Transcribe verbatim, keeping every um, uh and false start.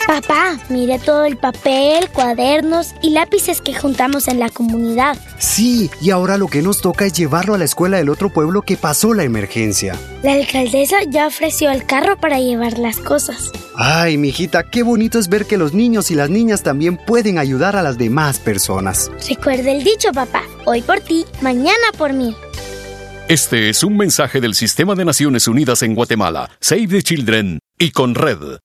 Papá, mire todo el papel, cuadernos y lápices que juntamos en la comunidad. Sí, y ahora lo que nos toca es llevarlo a la escuela del otro pueblo que pasó la emergencia. La alcaldesa ya ofreció el carro para llevar las cosas. Ay, mijita, qué bonito es ver que los niños y las niñas también pueden ayudar a las demás personas. Recuerda el dicho, papá. Hoy por ti, mañana por mí. Este es un mensaje del Sistema de Naciones Unidas en Guatemala, Save the Children y Conred.